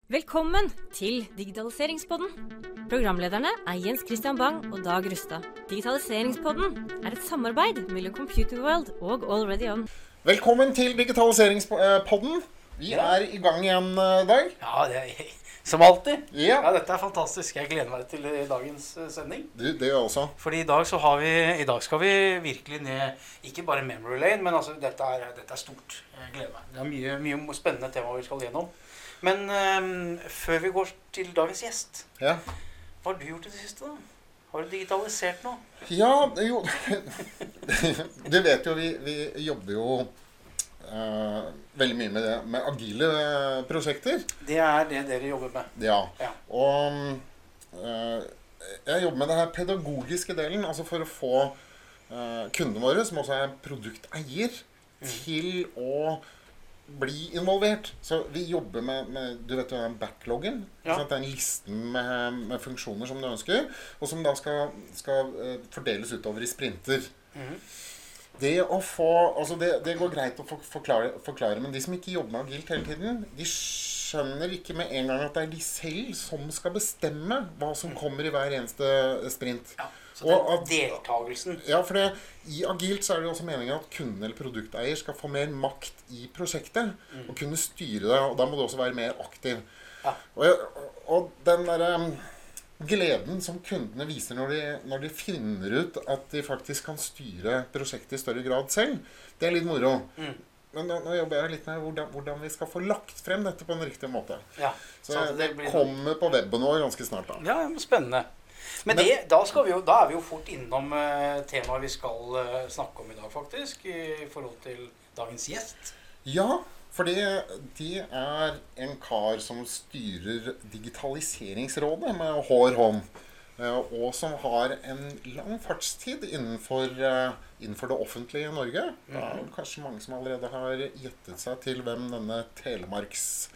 Velkommen til Digitaliseringspodden. Programlederne Jens Christian Bang og Dag Rustad. Digitaliseringspodden et samarbeid mellom Computerworld og Already On. Velkommen til Digitaliseringspodden. Vi i gang igjen, Dag. Ja, det som alltid. Ja. Ja, dette fantastisk. Jeg gleder meg til dagens sending. Det gjør jeg også. Fordi i dag, skal vi virkelig ned, ikke bare memory lane, men altså, dette stort. Jeg gleder meg. Det mye spennende tema vi skal gjennom. Men før vi går til dagens gjest, Ja. Hva har du gjort i det siste da? Har du digitalisert noe? Ja, jo. Du vet jo, vi jobber jo veldig mye med agile prosjekter. Det det dere jobber med. Ja. Ja. Og jeg jobber med det her pedagogiske delen, altså for å få kundene våre, som også produkteier, til å bli involvert. Så vi jobber med du vet jo, den backloggen. Ja. Den listen med funksjoner som du ønsker, og som da skal fordeles utover i sprinter. Det å få, altså det går greit å forklare, men de som ikke jobber med agilt hele tiden, de skjønner ikke med en gang at det de selv som skal bestemme hva som kommer i hver eneste sprint. Ja. Så deltagelsen. Ja, for i agilt så det jo også meningen at kunden eller produkteier skal få mer makt i prosjektet, og kunne styre det, og da må du også være mer aktiv. Ja. Og den der gleden som kundene viser når de finner ut at de faktisk kan styre prosjektet i større grad selv, det litt moro. Men nå jobber jeg litt med hvordan vi skal få lagt frem dette på en riktig måte. Ja. Så det kommer på webben vår ganske snart da. Ja, spennende. Men da vi jo fort innom temaet vi skal snakke om i dag, faktisk, i forhold til dagens gjest. Ja, fordi det en kar som styrer Digitaliseringsrådet med hår hånd, og som har en lang fartstid innenfor det offentlige i Norge. Det kanskje mange som allerede har gjettet seg til hvem denne Telemarksgutten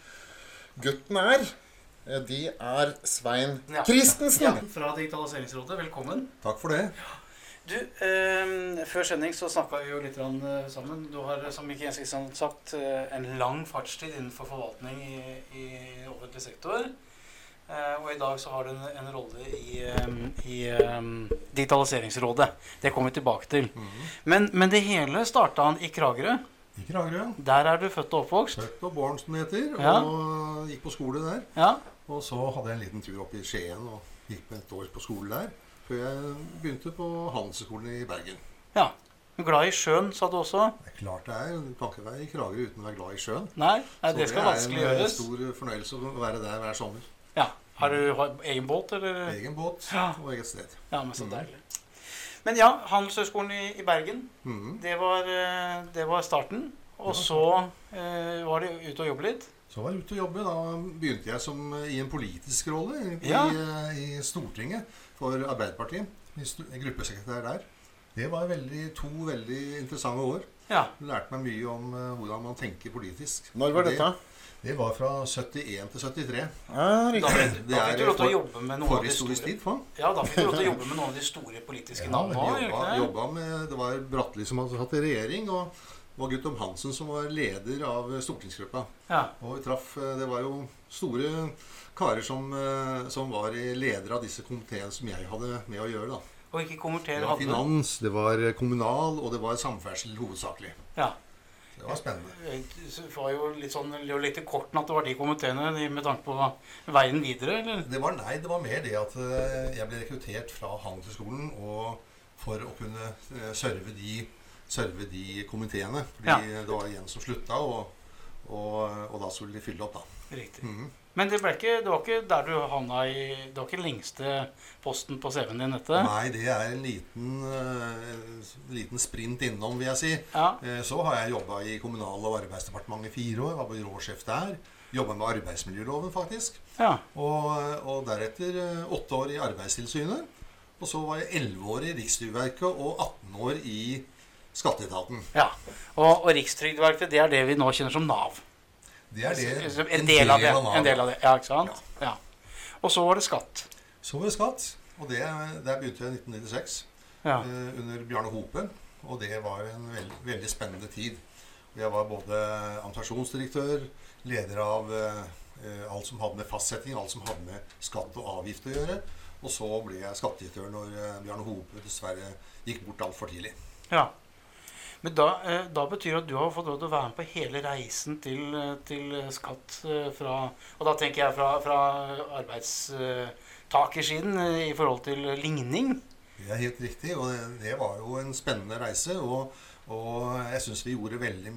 De Svein Christensen. Ja, fra Digitaliseringsrådet. Velkommen. Takk for det. Du, før sending så snakket vi jo litt sammen. Du har, som Jens Christian sagt, en lang fartstid innenfor forvaltning i offentlig sektor. Og i dag så har du en rolle i Digitaliseringsrådet. Det kommer vi tilbake til. Men det hele startet han i Kragerø. I Kragerø. Der du født og oppvokst. Født og barn, som det heter, og gikk på skole der. Ja. Og så hadde jeg en liten tur opp i Skien og gikk med et år på skole der, før jeg begynte på Handelsskolen i Bergen. Ja. Glad i sjøen, sa du også? Det klart det du kan ikke være i Kragerø uten å være glad i sjøen. Nei, det skal vanskelig gjøres. Så det en stor fornøyelse å være der hver sommer. Ja. Har du egen båt, eller? Egen båt og eget sted. Ja, men så deilig. Men ja, Handelshøyskolen i Bergen, det var starten. Og så var det ute å jobbe litt. Så var jeg ute å jobbe. Da begynte jeg i en politisk rolle i Stortinget for Arbeiderpartiet. Gruppesekretær der. Det var to veldig interessante år. Ja. Jeg lærte meg mye om hvordan man tenker politisk. Når var dette? Det var fra 71 til 73. Riktig. Da fikk du lov til å jobbe med noen av de store. Ja, da fikk du lov til å jobbe med noen av de store politiske navnene. Det var Bratteli som hadde hatt regjering, og Guttorm Hansen som var leder av stortingsgruppa. Ja. Og det var jo store karer som var ledere av disse komiteene som jeg hadde med å gjøre da. Og ikke kommentere det var finans, det var kommunal, og det var samferdsel hovedsakelig. Ja. Det var spennende. Det var jo litt i korten at det var de kommenterende med tanke på veien videre, eller? Det var mer det at jeg ble rekruttert fra Handelshøyskolen for å kunne serve de komiteene. Fordi det var en som slutta, og da skulle de fylle opp da. Riktig. Men det var ikke der du havna det var ikke lengste posten på CV-en din dette? Nei, det en liten sprint innom, vil jeg si. Ja. Så har jeg jobbet i Kommunal- og arbeidsdepartementet i 4 år, var byråsjef der. Jobbet med arbeidsmiljøloven faktisk. Ja. Og deretter 8 år i Arbeidstilsynet. Og så var jeg 11 år i Rikstrygdeverket og 18 år i Skatteetaten. Ja, og Rikstrygdeverket, det det vi nå kjenner som NAV. Det det. En del av det, ja, ikke sant? Ja. Og så var det skatt. Så var det skatt, og der begynte jeg i 1996 under Bjarne Hope, og det var en veldig spennende tid. Jeg var både administrasjonsdirektør, leder av alt som hadde med fastsetting, alt som hadde med skatt og avgift å gjøre. Og så ble jeg skattedirektør når Bjarne Hope dessverre gikk bort alt for tidlig. Ja. Men da betyr det at du har fått lov til å være med på hele reisen til skatt fra, og da tenker jeg fra arbeidstakersiden i forhold til ligning. Det helt riktig, og det var jo en spennende reise, og jeg synes vi gjorde veldig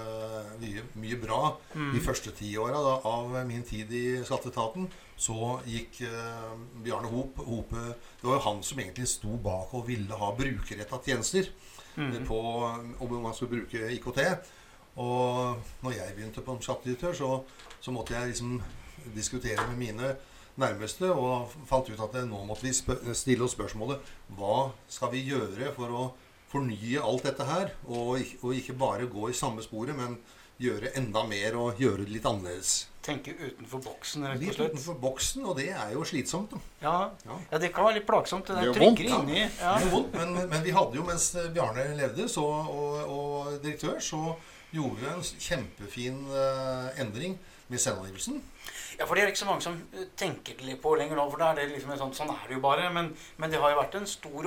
mye bra. De første 10 årene av min tid i Skatteetaten, så gikk Bjarne Hope, det var jo han som egentlig sto bak og ville ha brukerrettet tjenester på om man skulle bruke IKT. Og når jeg begynte på skattedirektør, så måtte jeg liksom diskutere med mine nærmeste, og fant ut at nå måtte vi stille oss spørsmålet, hva skal vi gjøre for å fornye alt dette her, og ikke bare gå i samme sporet, men gjøre enda mer og gjøre det litt annerledes. Tenke utenfor boksen, rett og slett. Litt utenfor boksen, og det jo slitsomt. Ja, det kan være litt plagsomt. Det tryggere inni. Ja. Det vondt, men vi hadde jo, mens Bjarne levde og direktør, så gjorde vi en kjempefin endring med selvangivelsen. Ja, for det ikke så mange som tenker litt på lenger nå, for da det liksom sånn det jo bare, men det har jo vært en stor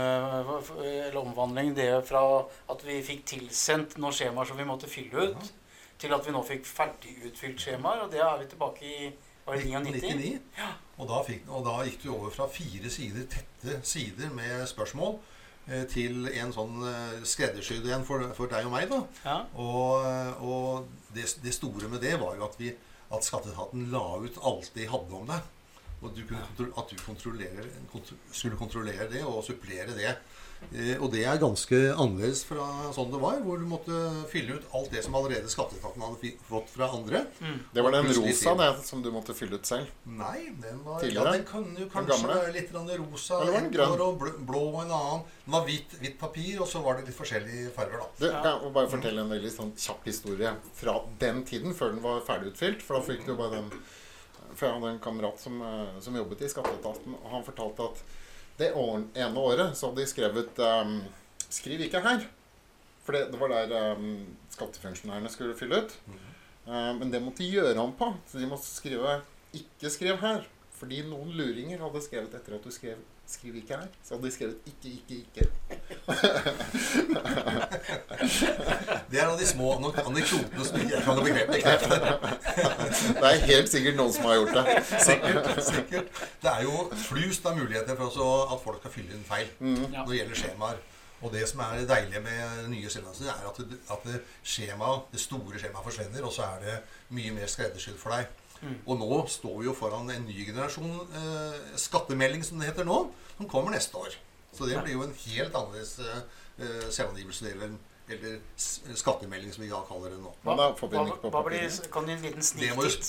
omvandling det fra at vi fikk tilsendt noen skjemaer som vi måtte fylle ut, til at vi nå fikk ferdig utfylt skjemaer, og det vi tilbake i, var det 99? Ja. Og da gikk du over fra 4 sider, tette sider med spørsmål, til en sånn skreddersydd en for deg og meg da. Ja. Og det store med det var jo at Skatteetaten la ut alt de hadde om deg, og at du skulle kontrollere det og supplere det. Og det ganske annerledes fra sånn det var, hvor du måtte fylle ut alt det som allerede Skatteetaten hadde fått fra andre. Det var den rosa som du måtte fylle ut selv? Nei, den kunne jo kanskje være litt rosa, eller var den grønn? Og blå og en annen. Den var hvitt papir, og så var det litt forskjellige farger da. Du kan bare fortelle en veldig sånn kjapp historie fra den tiden, før den var ferdig utfylt, for da fikk du bare den. For jeg hadde en kamerat som jobbet i Skatteetaten, og han fortalte at det ene året så hadde de skrevet skriv ikke her, for det var der skattefunksjonærene skulle fylle ut, men det måtte de gjøre om på, så de måtte skrive ikke skriv her, fordi noen luringer hadde skrevet etter at du skriv ikke her, så hadde de skrevet ikke. Det en av de små anekdotene som jeg kan bekrefte. Det helt sikkert noen som har gjort det. Sikkert. Det jo flust av muligheter for at folk skal fylle inn feil når det gjelder skjemaer. Og det som det deilige med nye selvangivelser at det store skjemaet forsvinner, og så det mye mer skreddersydd for deg. Og nå står vi jo foran en ny generasjon skattemelding, som det heter nå, som kommer neste år. Så det blir jo en helt annerledes selvangivelse, eller skattemelding, som vi da kaller det nå. Hva blir, kan du en liten sniktitt?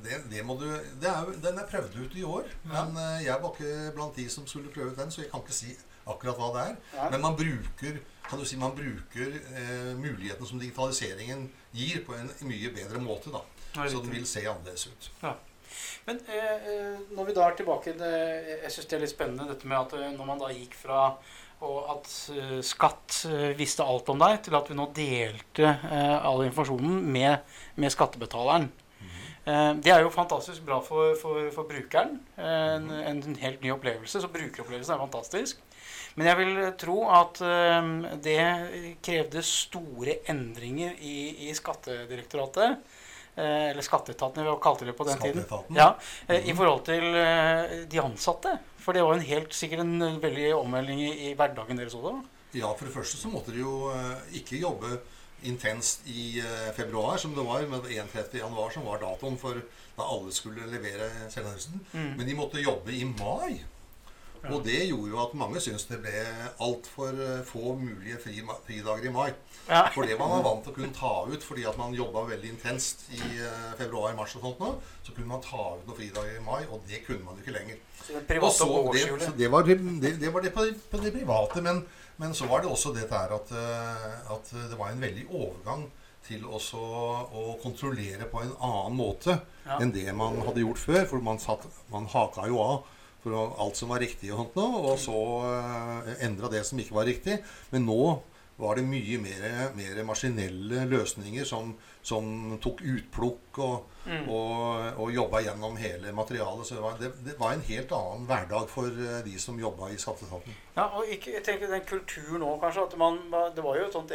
Den prøvd ut i år, men jeg var ikke blant de som skulle prøve ut den, så jeg kan ikke si akkurat hva det Men man bruker muligheten som digitaliseringen gir på en mye bedre måte da. Så den vil se annerledes ut. Ja. Men når vi da tilbake, jeg synes det litt spennende dette med at når man da gikk fra at skatt visste alt om deg, til at vi nå delte all informasjonen med skattebetaleren. Det jo fantastisk bra for brukeren, en helt ny opplevelse, så brukeropplevelsen fantastisk. Men jeg vil tro at det krevde store endringer i Skattedirektoratet, eller Skatteetaten, vi kalte det på den tiden. Ja, i forhold til de ansatte. For det var sikkert en veldig ommelding i hverdagen deres også. Ja, for det første så måtte de jo ikke jobbe intenst i februar, som det var, med 31. januar som var datoen for da alle skulle levere selvangivelsen. Men de måtte jobbe i mai. Og det gjorde jo at mange synes det ble alt for få mulige fridager i mai. For det man var vant til å kunne ta ut, fordi at man jobbet veldig intenst i februar, mars og sånt nå, så kunne man ta ut noen fridager i mai, og det kunne man jo ikke lenger. Så det var det på det private, men så var det også det der at det var en veldig overgang til også å kontrollere på en annen måte enn det man hadde gjort før, for man haket jo av for alt som var riktig og sånt nå, og så endret det som ikke var riktig. Men nå var det mye mer maskinelle løsninger som tok utplukk og jobbet gjennom hele materialet. Så det var en helt annen hverdag for de som jobbet i Skatteetaten. Ja, og jeg tenker den kulturen nå kanskje, at det var jo et sånt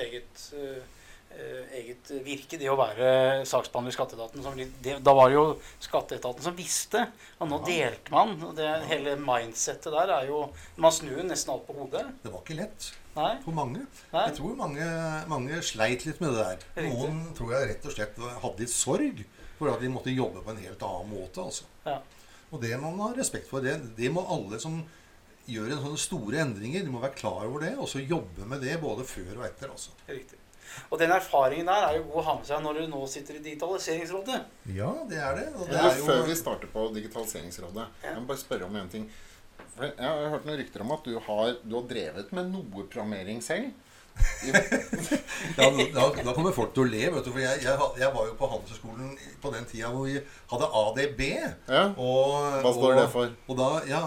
eget virke, det å være saksbehandler i Skatteetaten. Da var det jo Skatteetaten som visste, og nå delte man. Og hele mindsetet der jo, man snur nesten alt på hodet. Det var ikke lett. Nei. For mange. Nei. Jeg tror mange sleit litt med det der. Riktig. Noen tror jeg rett og slett hadde litt sorg for at de måtte jobbe på en helt annen måte. Altså. Ja. Og det må man ha respekt for. Det må alle som gjør en sånne store endringer, de må være klar over det, og så jobbe med det både før og etter. Altså. Riktig. Og den erfaringen der jo god å ha med seg når du nå sitter i Digitaliseringsrådet. Ja, det det. Og det Ja, jo... Før vi starter på Digitaliseringsrådet, jeg må bare spørre om en ting. For jeg har hørt noen rykter om at du har drevet med noe programmering selv. Ja, da kommer folk til å le, vet du. For jeg var jo på Handelshøyskolen på den tida hvor vi hadde ADB. Ja. Hva står det for? Og da, ja...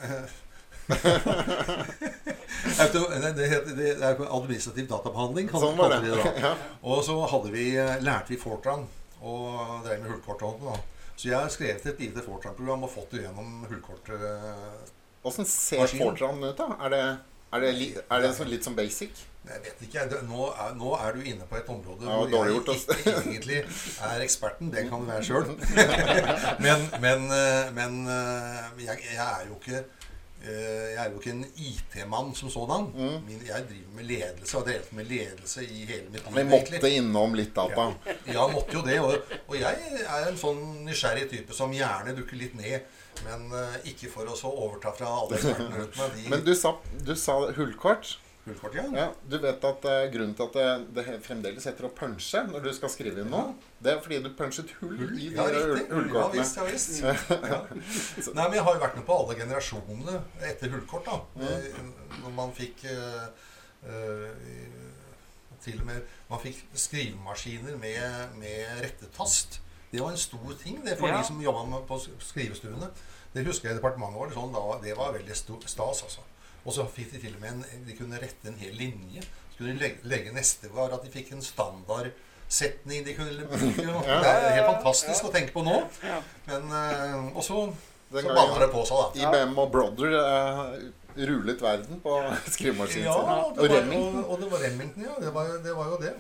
det administrativ databehandling, sånn var det. Da. Ja. Og så lærte vi Fortran og drev med hullkorthånden da. Så jeg har skrevet et lite Fortran-program og fått det gjennom hullkort. Hvordan ser Fortran ut da? Er det litt som basic? Jeg vet ikke. Nå du inne på et område ja, hvor jeg ikke egentlig eksperten. Det kan du være selv. men jeg jo ikke en IT-mann som sådan. Jeg driver med ledelse, og har drevet med ledelse i hele mitt liv. Vi måtte innom litt data. Ja, måtte jo det. Og jeg en sånn nysgjerrig type som gjerne dukker litt ned, men ikke for å så overta fra alle ekspertene rundt meg. Men du sa hullkort. Hullkort, ja. Ja. Du vet at grunnen til at det fremdeles heter å punche når du skal skrive inn noe, det fordi du punchet hull i de hullkortene. Ja, visst. Ja. Nei, men jeg har jo vært med på alle generasjonene etter hullkort da. Når man fikk til og med man fikk skrivemaskiner med rettetast. Det var en stor ting det for de som jobbet på skrivestuene. Det husker jeg i departementet var det sånn, det var veldig stas altså. Og så fikk de til og med de kunne rette en hel linje. Så kunne de legge neste var at de fikk en standardsetning de kunne bruke. Det helt fantastisk å tenke på nå. Men, og så baller det på seg da. IBM og Brother rullet verden på skrivemaskinen. Ja, og Remington. Og det var Remington, ja. Det var jo det.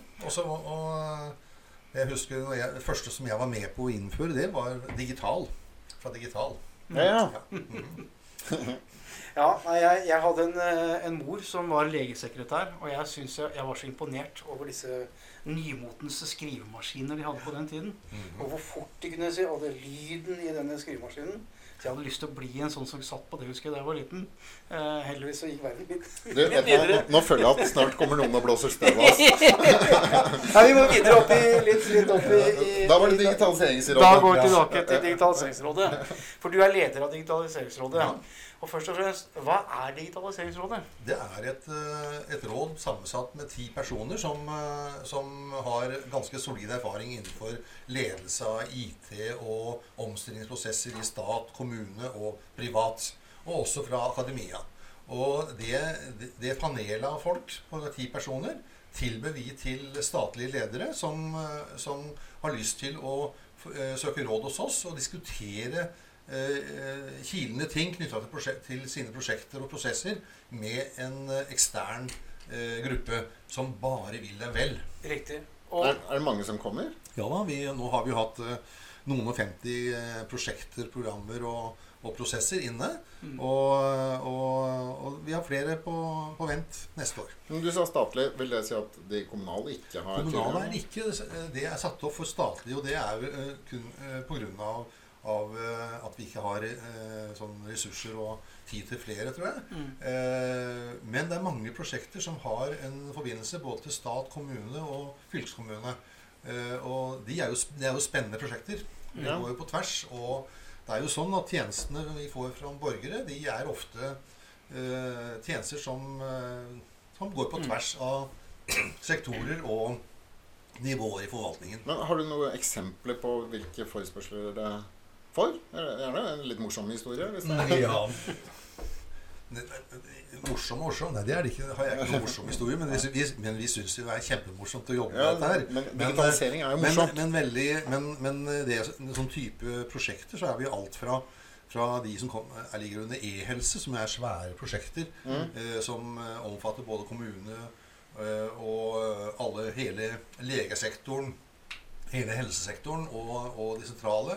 Og jeg husker det første som jeg var med på å innføre, det var digital. Fra digital. Ja. Ja, jeg hadde en mor som var legesekretær, og jeg synes jeg var så imponert over disse nymotens skrivemaskiner de hadde på den tiden. Og hvor fort de kunne se, og det lyden i denne skrivemaskinen. Så jeg hadde lyst til å bli en sånn som satt på det, husker jeg, da jeg var liten. Heldigvis så gikk verden litt videre. Nå føler jeg at snart kommer noen og blåser støv av oss. Ja, vi må videre opp litt opp i... Da var det Digitaliseringsrådet. Da går vi tilbake til Digitaliseringsrådet. For du leder av Digitaliseringsrådet. Ja. Og først og fremst, hva Digitaliseringsrådet? Det et råd sammensatt med 10 personer som har ganske solid erfaring innenfor ledelse av IT og omstillingsprosesser i stat, kommune og privat, og også fra akademia. Og det panelet av folk på 10 personer tilbyr vi til statlige ledere som har lyst til å søke råd hos oss og diskutere kilende ting knyttet til sine prosjekter og prosesser med en ekstern gruppe som bare vil dem vel. Riktig. Er det mange som kommer? Ja da, nå har vi hatt noen og 50 prosjekter, programmer og prosesser inne. Og vi har flere på vent neste år. Men du sa statlig, vil det si at de kommunale ikke har... Kommunale ikke, det satt opp for statlig, og det kun på grunn av at vi ikke har sånn ressurser og tid til flere, tror jeg. Men det mange prosjekter som har en forbindelse både til stat, kommune og fylkeskommune. Og det jo spennende prosjekter. De går jo på tvers, og det jo sånn at tjenestene vi får fra borgere, de ofte tjenester som går på tvers av sektorer og nivåer i forvaltningen. Men har du noen eksempler på hvilke forespørsler det får? Gjerne en litt morsom historie. Hvis det Ja. Morsom. Nei, det ikke. Det har jeg ikke noen morsom historie, men vi synes det er kjempemorsomt å jobbe med dette her. Men digitalisering jo morsomt. Men det sånn type prosjekter, så vi alt fra de som ligger under e-helse, som svære prosjekter, som omfatter både kommune og hele legesektoren, hele helsesektoren og de sentrale.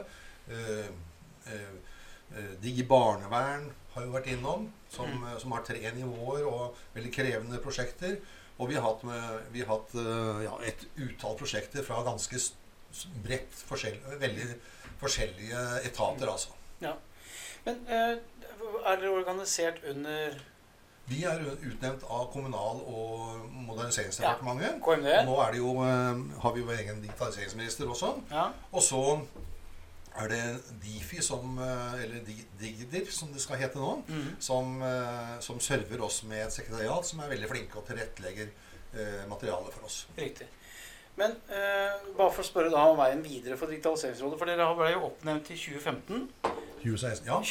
Digi barnevern har jo vært innom, som har 3 nivåer og veldig krevende prosjekter. Og vi har hatt et utall prosjekter fra ganske bredt, veldig forskjellige etater, altså. Ja. Men dere organisert under... Vi utnevnt av Kommunal- og moderniseringsdepartementet. KMD. Og nå har vi jo egen digitaliseringsminister også. Ja. Og så det Difi, eller Digdir, som det skal hete nå, som server oss med et sekretariat som veldig flinke og tilrettelegger materiale for oss. Riktig. Men bare for å spørre da om veien videre for Digitaliseringsrådet, for dere ble jo oppnevnt i 2015. 2016, ja.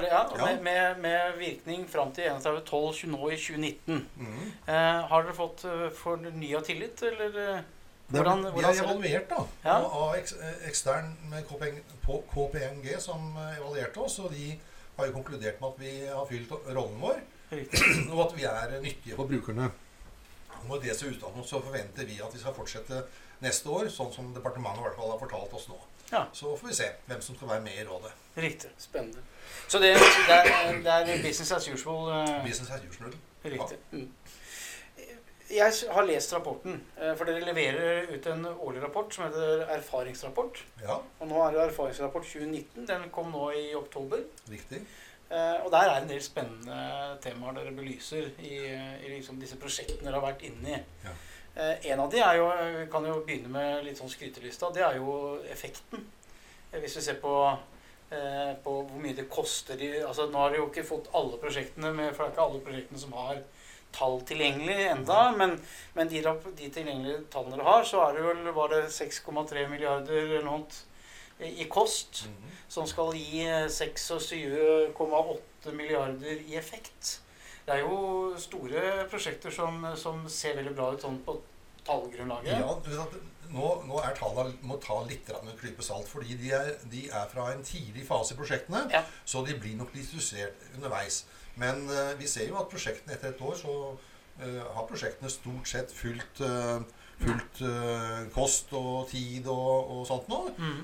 Med virkning frem til 31.12. nå i 2019. Har dere fått fornyet tillit, eller... Vi har evaluert da, av ekstern med KPMG som evaluerte oss, og de har jo konkludert med at vi har fylt rollen vår, og at vi nyttige for brukerne. Og med det så forventer vi at vi skal fortsette neste år, sånn som departementet i hvert fall har fortalt oss nå. Ja. Så får vi se hvem som skal være med i rådet. Riktig, spennende. Så det business as usual? Business as usual. Riktig. Ja. Jeg har lest rapporten, for dere leverer ut en årlig rapport som heter Erfaringsrapport. Ja. Og nå det Erfaringsrapport 2019, den kom nå i oktober. Riktig. Og der en del spennende temaer dere belyser i liksom disse prosjektene dere har vært inne i. Ja. En av de jo, vi kan jo begynne med litt sånn skrytelista, det jo effekten. Hvis vi ser på hvor mye det koster, altså nå har de jo ikke fått alle prosjektene med, for det ikke alle prosjektene som har tall tilgjengelig enda, men de tilgjengelige tallene dere har, så var det 6,3 milliarder eller noe i kost, som skal gi 26,8 milliarder i effekt. Det jo store prosjekter som ser veldig bra ut sånn på tallgrunnlaget. Ja, nå tallene må ta litt med en klype salt, fordi de fra en tidlig fase i prosjektene, så de blir nok diskutert underveis. Men vi ser jo at prosjektene etter et år, så har prosjektene stort sett fulgt kost og tid og sånt nå.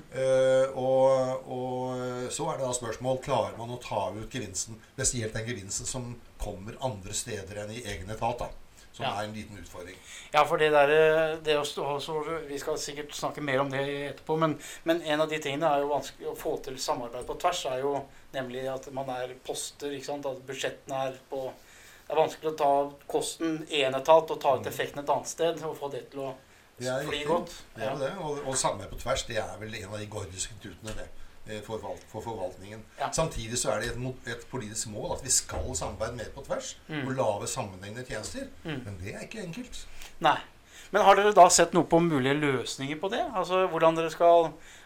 Og så det da spørsmål, klarer man å ta ut gevinsten, spesielt den gevinsten som kommer andre steder enn i egen etat da, som en liten utfordring. Ja, for det vi skal sikkert snakke mer om det etterpå, men en av de tingene jo vanskelig å få til samarbeid på tvers, jo nemlig at man poster, ikke sant, at budsjettene på... Det vanskelig å ta kosten i en etat og ta ut effekten et annet sted og få det til å fly godt. Det det, og samarbeid på tvers, det vel en av de gordiske knutene det, for forvaltningen. Ja. Samtidig så det et politisk mål at vi skal samarbeide mer på tvers og lave sammenhengende tjenester, men det ikke enkelt. Nei. Men har dere da sett noe på mulige løsninger på det? Altså hvordan dere skal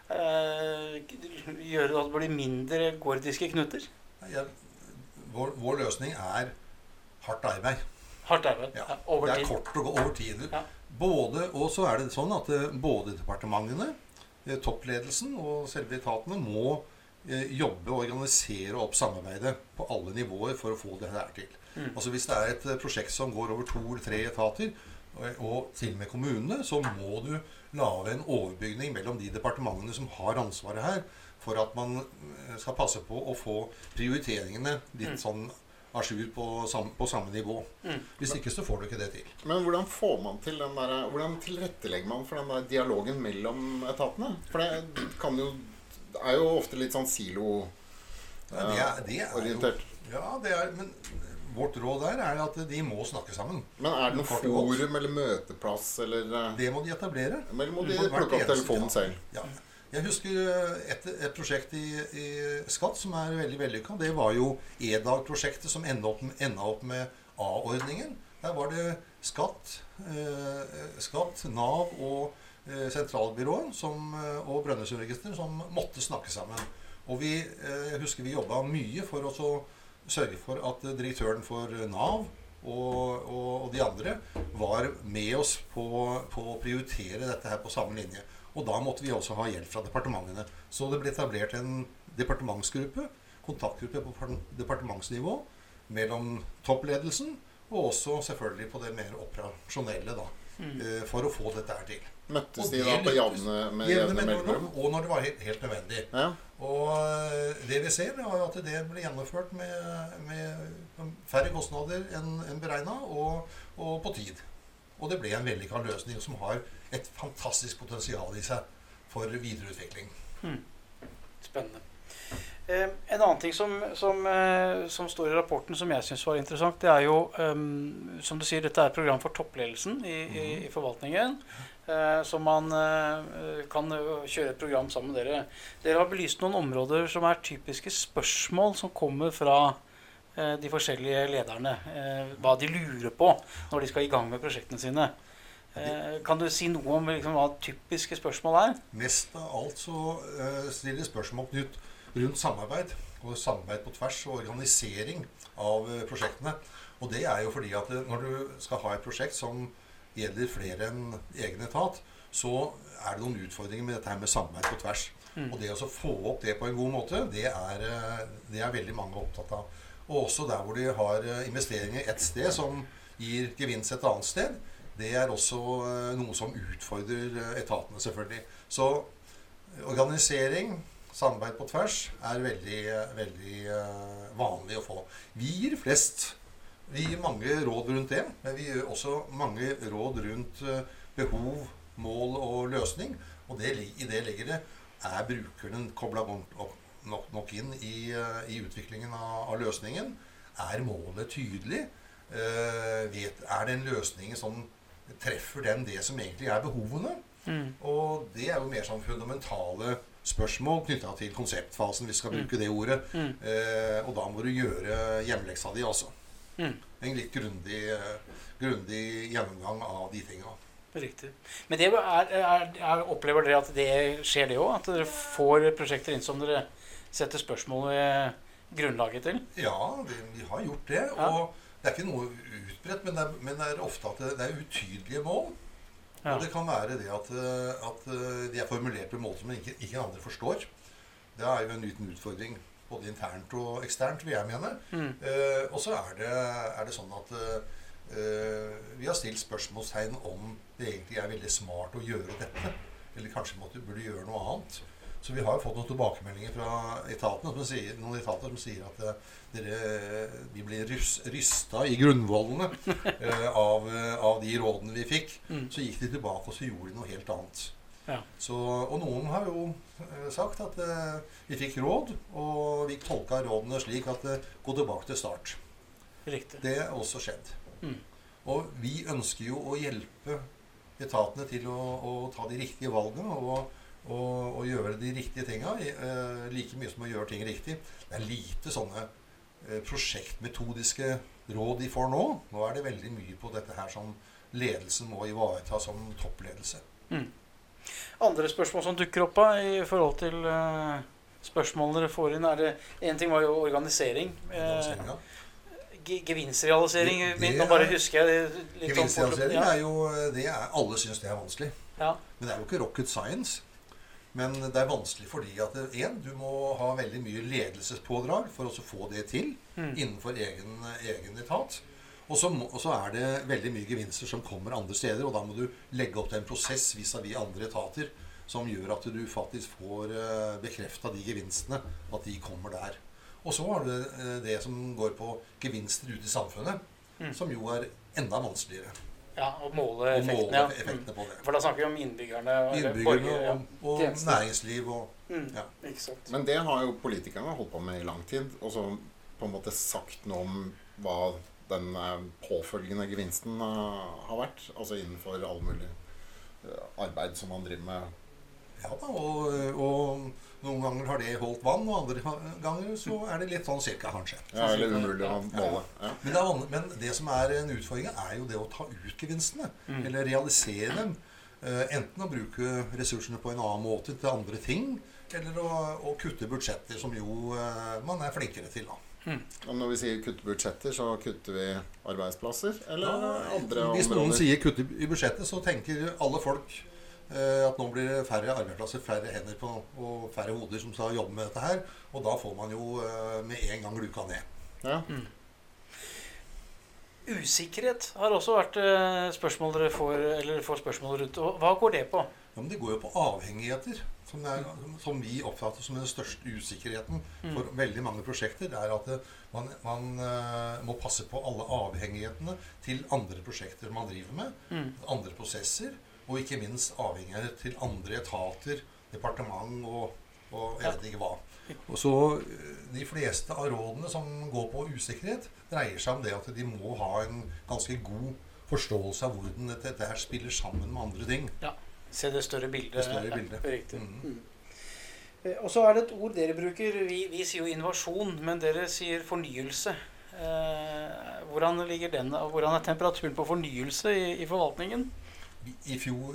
gjøre at det blir mindre gordiske knuter? Vår løsning hardt arbeid. Hardt arbeid, over tid. Det kort og over tid. Ja. Og så det sånn at både departementene, toppledelsen og selve etatene må jobbe og organisere opp samarbeidet på alle nivåer for å få det her til. Altså hvis det et prosjekt som går over 2 eller 3 etater, og til og med kommunene, så må du lage en overbygning mellom de departementene som har ansvaret her, for at man skal passe på å få prioriteringene litt sånn à jour på samme nivå. Hvis ikke så får du ikke det til. Men hvordan får man til hvordan tilrettelegger man for den der dialogen mellom etatene? For det kan jo ofte litt sånn silo-orientert. Men vårt råd at de må snakke sammen. Men det noe forum eller møteplass? Eller? Det må de etablere. Eller må de plukke opp telefonen selv? Ja. Jeg husker et prosjekt i Skatt som veldig vellykket. Det var jo EDAG-prosjektet som enda opp med A-ordningen. Der var det Skatt, NAV og Sentralbyrået og Brønnøysundregister som måtte snakke sammen. Og jeg husker vi jobbet mye for å sørge for at direktøren for NAV og de andre var med oss på å prioritere dette her på samme linje. Og da måtte vi også ha hjelp fra departementene. Så det ble etablert en departementsgruppe, kontaktgruppe på departementsnivå, mellom toppledelsen, og også selvfølgelig på det mer operasjonelle da, for å få dette her til. Møttes de da på jevne mellomrom? Og når det var helt nødvendig. Ja. Og det vi ser er at det ble gjennomført med færre kostnader enn beregnet, og på tid. Og det ble en vellykket løsning som har et fantastisk potensial i seg for videreutvikling. Spennende. En annen ting som står i rapporten som jeg synes var interessant, det er jo, som du sier, dette er et program for toppledelsen i forvaltningen, så man kan kjøre et program sammen med dere. Dere har belyst noen områder som er typiske spørsmål som kommer fra de forskjellige lederne, hva de lurer på når de skal i gang med prosjektene sine. Kan du si noe om liksom, hva typiske spørsmål er? Mest av alt så stiller spørsmål rundt samarbeid, og samarbeid på tvers og organisering av prosjektene. Og det er jo fordi at når du skal ha et prosjekt som gjelder flere enn egen etat, så er det noen utfordringer med dette her med samarbeid på tvers. Og det å få opp det på en god måte, det er veldig mange opptatt av. Og også der hvor de har investeringer et sted som gir gevinst et annet sted, det er også noe som utfordrer etatene selvfølgelig. Så organisering, samarbeid på tvers er veldig vanlig å få. Vi gir mange råd rundt det, men vi gir også mange råd rundt behov, mål og løsning. Og i det ligger det, er brukeren koblet nok inn i utviklingen av løsningen? Er målet tydelig? Er det en løsning som treffer det som egentlig er behovene? Og det er jo mer sånn fundamentale spørsmål knyttet til konseptfasen, vi skal bruke det ordet. Og da må du gjøre hjemmeleksa di også. En litt grundig gjennomgang av de tingene. Riktig. Men det opplever dere at det skjer det også? At dere får prosjekter inn som dere setter spørsmål ved grunnlaget til? Ja, vi har gjort det. Og det er ikke noe utbredt, men det er ofte at det er utydelige mål. Ja. Og det kan være det at de er formulert på en måte som ikke andre forstår. Det er jo en liten utfordring, både internt og eksternt, vil jeg mene. Og så er det sånn at vi har stilt spørsmålstegn om det egentlig er veldig smart å gjøre dette, eller kanskje burde gjøre noe annet. Så vi har fått noen tilbakemeldinger fra noen etater som sier at vi blir rystet i grunnvollene av de rådene vi fikk. Så gikk de tilbake og så gjorde de noe helt annet. Ja. Og noen har jo sagt at vi fikk råd, og vi tolket rådene slik at gå tilbake til start. Riktig. Det er også skjedd. Og vi ønsker jo å hjelpe etatene til å ta de riktige valgene og gjøre de riktige tingene, like mye som å gjøre ting riktig. Det er lite sånne prosjektmetodiske råd de får nå. Nå er det veldig mye på dette her som ledelsen må ivareta som toppledelse. Andre spørsmål som dukker opp i forhold til spørsmål dere får inn, en ting var jo organisering. Gevinstrealisering, nå bare husker jeg litt. Gevinstrealisering er jo, alle synes det er vanskelig. Ja. Men det er jo ikke rocket science. Men det er vanskelig fordi at du må ha veldig mye ledelsespådrag for å få det til innenfor egen etat. Og så er det veldig mye gevinster som kommer andre steder, og da må du legge opp til en prosess vis-à-vis andre etater som gjør at du faktisk får bekreftet de gevinstene, at de kommer der. Og så har du det som går på gevinster ut i samfunnet, som jo er enda vanskeligere. Ja, og måle effektene på det. For da snakker vi om innbyggerne og næringsliv. Ja. Men det har jo politikerne holdt på med i lang tid, og så på en måte sagt noe om hva den påfølgende gevinsten har vært, altså innenfor all mulig arbeid som man driver med. Ja da, og noen ganger har det holdt vann, og andre ganger så er det litt sånn cirka kanskje. Ja, eller umulig å måle. Ja. Men det som er en utfordring er jo det å ta ut gevinstene, eller realisere dem. Enten å bruke ressursene på en annen måte til andre ting, eller å kutte budsjetter, som jo man flinkere til da. Og når vi sier kutte budsjetter, så kutter vi arbeidsplasser, eller andre Hvis noen områder? sier kutte i budsjettet, så tenker alle folk at nå blir det færre arbeidsplasser, færre hender på, og færre hoder som skal jobbe med dette her, og da får man jo med en gang luka ned. Ja. Usikkerhet har også vært spørsmål dere får spørsmål rundt. Og hva går det på? Ja, men det går jo på avhengigheter, som vi oppfatter som den største usikkerheten for veldig mange prosjekter. Det er at man må passe på alle avhengighetene til andre prosjekter man driver med, andre prosesser, og ikke minst avhengigheter til andre etater, departement og jeg vet ikke hva. Og så de fleste av rådene som går på usikkerhet dreier seg om det at de må ha en ganske god forståelse av hvordan dette her spiller sammen med andre ting. Ja, se det større bildet. Det større bildet. Ja, riktig. Og så er det et ord dere bruker. Vi sier jo innovasjon, men dere sier fornyelse. Hvordan ligger den, og hvordan er temperaturen på fornyelse i forvaltningen? I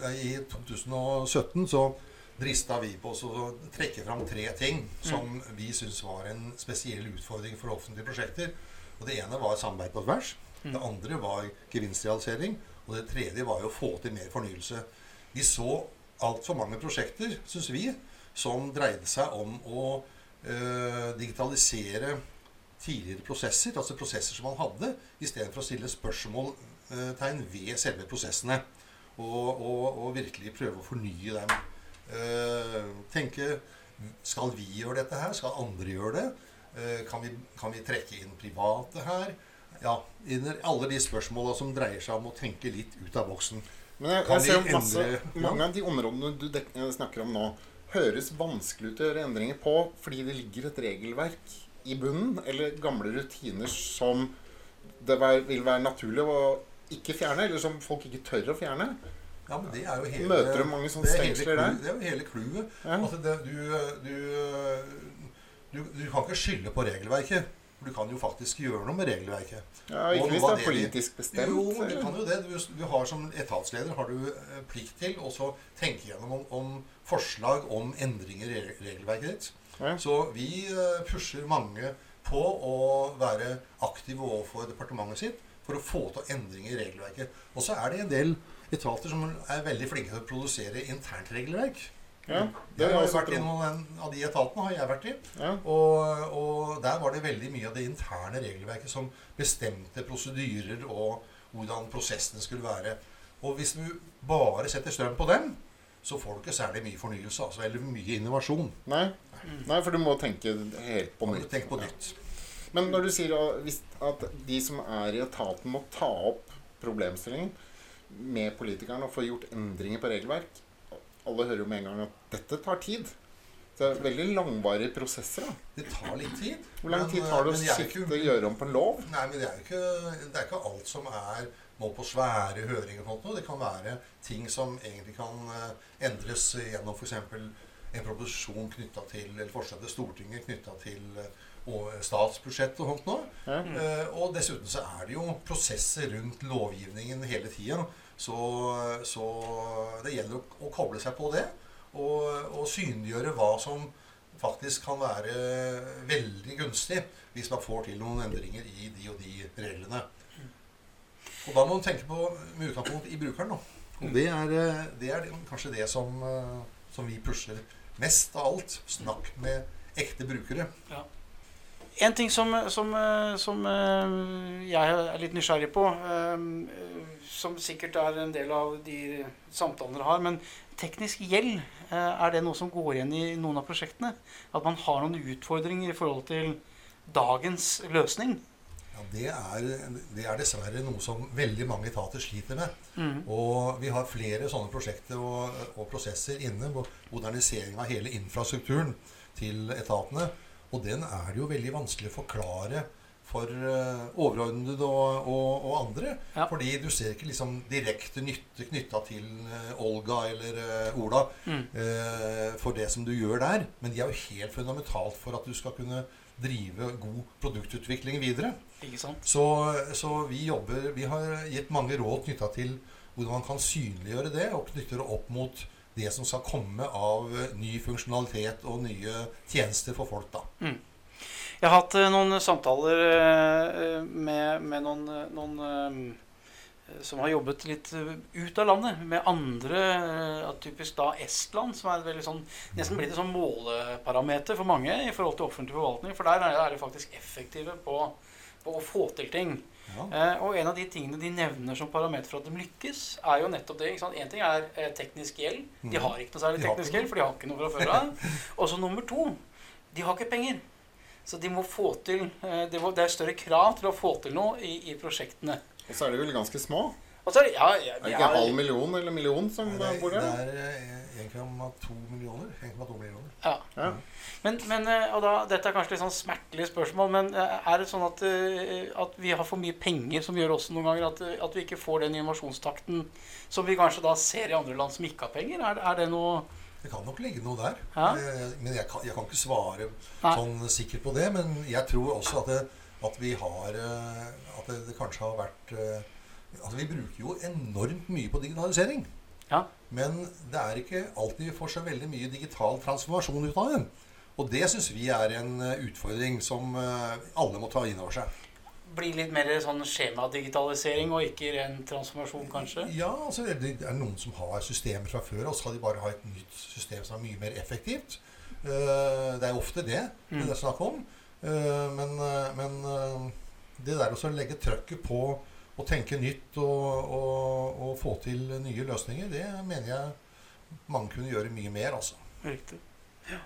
2017 så dristet vi på oss å trekke fram 3 ting som vi synes var en spesiell utfordring for offentlige prosjekter. Og det ene var samarbeid på tvers, det andre var gevinstrealisering, og det tredje var jo å få til mer fornyelse. Vi så alt for mange prosjekter, synes vi, som dreide seg om å digitalisere tidligere prosesser, altså prosesser som man hadde, i stedet for å stille spørsmålstegn ved selve prosessene, og virkelig prøve å fornye dem. Tenke, skal vi gjøre dette her? Skal andre gjøre det? Kan vi trekke inn private her? Ja, alle de spørsmålene som dreier seg om å tenke litt ut av boksen. Men jeg ser jo mange av de områdene du snakker om nå høres vanskelig ut å gjøre endringer på fordi det ligger et regelverk i bunnen, eller gamle rutiner som det vil være naturlig å ikke fjerne, eller som folk ikke tør å fjerne. Ja, men det er jo hele... Møter du mange sånne stengsler der? Det er jo hele clouet. Ja. Altså du kan ikke skylde på regelverket. Du kan jo faktisk gjøre noe med regelverket. Ja, ikke hvis det er politisk bestemt. Jo, du kan jo det. Du har som etatsleder har du plikt til å så tenke gjennom om forslag om endringer i regelverket ditt. Ja. Så vi pusher mange på å være aktive overfor departementet sitt for å få til endringer i regelverket. Og så er det en del etater som er veldig flinke til å produsere internt regelverk. Ja, det har vært i noen av de etatene har jeg vært i. Ja. Og der var det veldig mye av det interne regelverket som bestemte prosedyrer og hvordan prosessene skulle være. Og hvis du bare setter strøm på dem, så får du ikke særlig mye fornyelse, altså, eller mye innovasjon. Nei, for du må tenke helt på nytt. Tenke på nytt. Men når du sier at de som er i etaten må ta opp problemstillingen med politikerne og få gjort endringer på regelverk, alle hører jo med en gang at dette tar tid. Det er veldig langvarige prosesser da. Det tar litt tid. Hvor lang tid tar det å gjøre om på en lov? Nei, men det er ikke alt som må på svære høringer og sånt. Det kan være ting som egentlig kan endres gjennom for eksempel en proposisjon knyttet til, eller forslag til Stortinget knyttet til statsbudsjett og sånt nå. Ja. Og dessuten så er det jo prosesser rundt lovgivningen hele tiden. Så det gjelder å koble seg på det, og synliggjøre hva som faktisk kan være veldig gunstig hvis man får til noen endringer i de og de reglene. Og da må man tenke på med utgangspunkt i brukeren da. Og det er kanskje det som vi pusher mest av alt. Snakk med ekte brukere. Ja. En ting som jeg er litt nysgjerrig på, som sikkert er en del av de samtalene dere har, men teknisk gjeld, er det noe som går igjen i noen av prosjektene? At man har noen utfordringer i forhold til dagens løsning? Ja, det er dessverre noe som veldig mange etater sliter med. Og vi har flere sånne prosjekter og prosesser inne på modernisering av hele infrastrukturen til etatene. Og den er jo veldig vanskelig å forklare for overordnede og andre. Ja. Fordi du ser ikke liksom direkte nytte knyttet til Olga eller Ola for det som du gjør der. Men de er jo helt fundamentalt for at du skal kunne drive god produktutvikling videre. Ikke sant? Så vi har gitt mange råd knyttet til hvordan man kan synliggjøre det, og knytte det opp mot det som skal komme av ny funksjonalitet og nye tjenester for folk da. Jeg har hatt noen samtaler med noen som har jobbet litt ut av landet, med andre, typisk da Estland, som veldig sånn, nesten blitt en sånn måleparameter for mange i forhold til offentlig forvaltning, for der det faktisk effektive på å få til ting. Ja. Og en av de tingene de nevner som parameter for at de lykkes, jo nettopp det. Ikke sant? En ting teknisk gjeld. De har ikke noe særlig teknisk gjeld, for de har ikke noe fra før av. Og så nummer 2, de har ikke penger. Så de må få til, det større krav til å få til noe i prosjektene. Og så de vel ganske små. Og så det ikke 500 000 eller million som bor der? Det 1,2 millioner. 1,2 millioner. Ja. Men og da, dette kanskje litt sånn smertelig spørsmål, men det sånn at vi har for mye penger som gjør også noen ganger at vi ikke får den innovasjonstakten som vi kanskje da ser i andre land som ikke har penger? Det noe... Det kan nok ligge noe der. Ja. Men jeg kan ikke svare sånn sikkert på det, men jeg tror også at vi har at det kanskje har vært altså vi bruker jo enormt mye på digitalisering. Ja. Men det ikke alltid vi får så veldig mye digital transformasjon ut av det. Og det synes vi en utfordring som alle må ta inn over seg. Blir litt mer sånn skjemadigitalisering og ikke ren transformasjon, kanskje? Ja, altså det noen som har systemer fra før, og så skal de bare ha et nytt system som mye mer effektivt. Det ofte det snakk om. Men det der å legge trøkket på å tenke nytt og få til nye løsninger, det mener jeg mange kunne gjøre mye mer, altså. Riktig. Ja.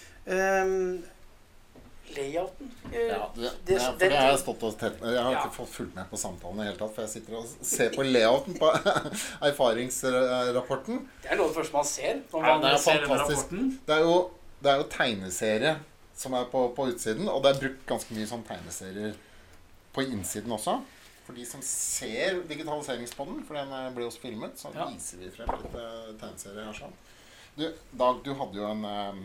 Layouten? Jeg har stått og tett. Jeg har ikke fått fulgt med på samtalen i hele tatt, for jeg sitter og ser på layouten på erfaringsrapporten. Det noe av det første man ser når man ser denne rapporten. Det jo tegneserie som på utsiden, og det brukt ganske mye sånn tegneserier på innsiden også. For de som ser digitaliseringspodden, for den ble også filmet, så viser vi frem litt tegneserier her sånn. Dag, du hadde jo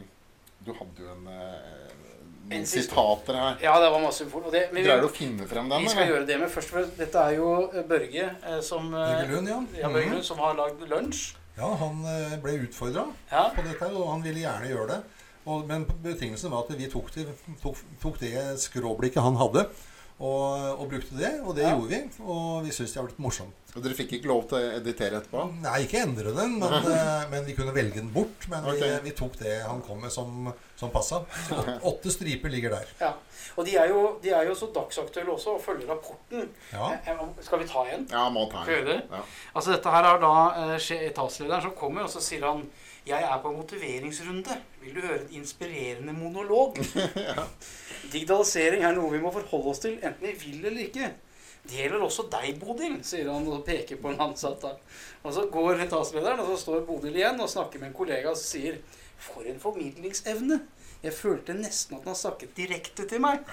noen sitater her. Ja, det var masse info. Greier du å finne frem den? Vi skal gjøre det med først. Dette jo Børge som Børge Lund, som har lagd lunsj. Ja, han ble utfordret på dette, og han ville gjerne gjøre det. Men betingelsen var at vi tok det skråblikket han hadde, og brukte det, og det gjorde vi, og vi synes det har blitt morsomt. Og dere fikk ikke lov til å editere etterpå? Nei, ikke endre den, men vi kunne velge den bort, men vi tok det han kom med som passet. Så 8 striper ligger der. Ja, og de jo så dagsaktuelle også, og følger rapporten. Ja. Skal vi ta en? Ja, må ta en. Ja. Altså dette her da etatslederen som kommer, og så sier han: «Jeg på en motiveringsrunde. Vil du høre en inspirerende monolog?» Digitalisering noe vi må forholde oss til, enten vi vil eller ikke. Det gjelder også deg, Bodil, sier han og peker på en ansatt da. Og så går etatslederen, og så står Bodil igjen og snakker med en kollega og sier: «For en formidlingsevne! Jeg følte nesten at han snakket direkte til meg.»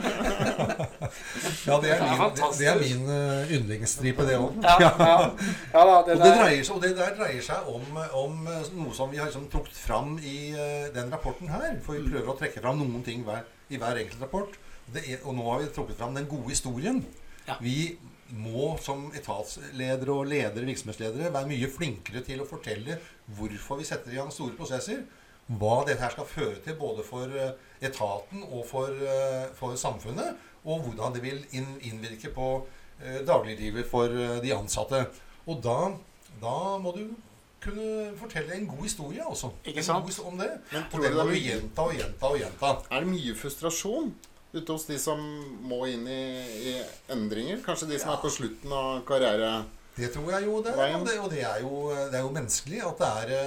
Ja, det min yndlingsstripe, det også. Og det der dreier seg om noe som vi har liksom trukket fram i den rapporten her, for vi prøver å trekke fram noen ting i hver enkelt rapport. Og nå har vi trukket fram den gode historien. Vi må som etatsledere og virksomhetsledere være mye flinkere til å fortelle hvorfor vi setter i gang store prosesser, hva dette her skal føre til både for etaten og for samfunnet, og hvordan det vil innvirke på dagliglivet for de ansatte. Og da må du kunne fortelle en god historie også. Ikke sant? Om det. Og det må du gjenta og gjenta og gjenta. Det mye frustrasjon ute hos de som må inn i endringer? Kanskje de som på slutten av karriere? Det tror jeg jo det. Og det jo menneskelig at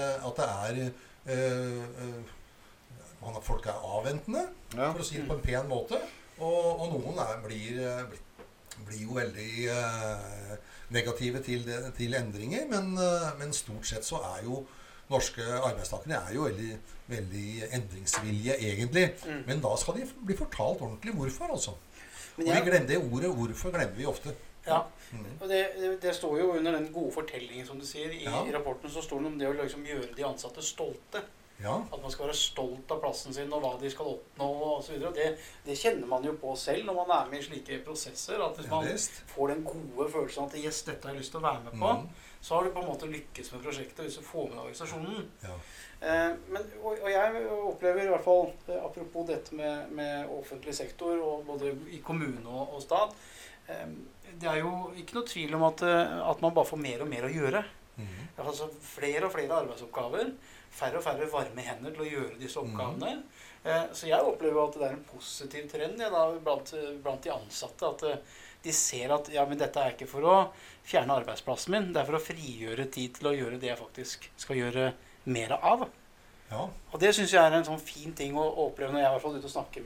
folk avventende, for å si det på en pen måte. Og noen blir jo veldig negative til endringer, men stort sett så jo norske arbeidstakere jo veldig endringsvilje egentlig. Men da skal de bli fortalt ordentlig hvorfor, altså. Og vi glemmer det ordet, hvorfor glemmer vi ofte. Ja, og det står jo under den gode fortellingen, som du sier, i rapporten så står det om det å liksom gjøre de ansatte stolte. Ja. At man skal være stolt av plassen sin og hva de skal oppnå og så videre. Det kjenner man jo på selv når man med i slike prosesser. At hvis man får den gode følelsen at yes, dette har jeg lyst til å være med på, så har du på en måte lykkes med prosjektet hvis du får med organisasjonen. Ja. Og jeg opplever i hvert fall, apropos dette med offentlig sektor, og både i kommune og stat, det jo ikke noe tvil om at man bare får mer og mer å gjøre. Altså flere og flere arbeidsoppgaver, færre og færre varme hender til å gjøre disse oppgavene. Så jeg opplever at det en positiv trend blant de ansatte, at de ser at ja, men dette ikke for å fjerne arbeidsplassen min, det for å frigjøre tid til å gjøre det jeg faktisk skal gjøre mer av. Ja. Og det synes jeg en sånn fin ting å oppleve når jeg i hvert fall er ute og snakker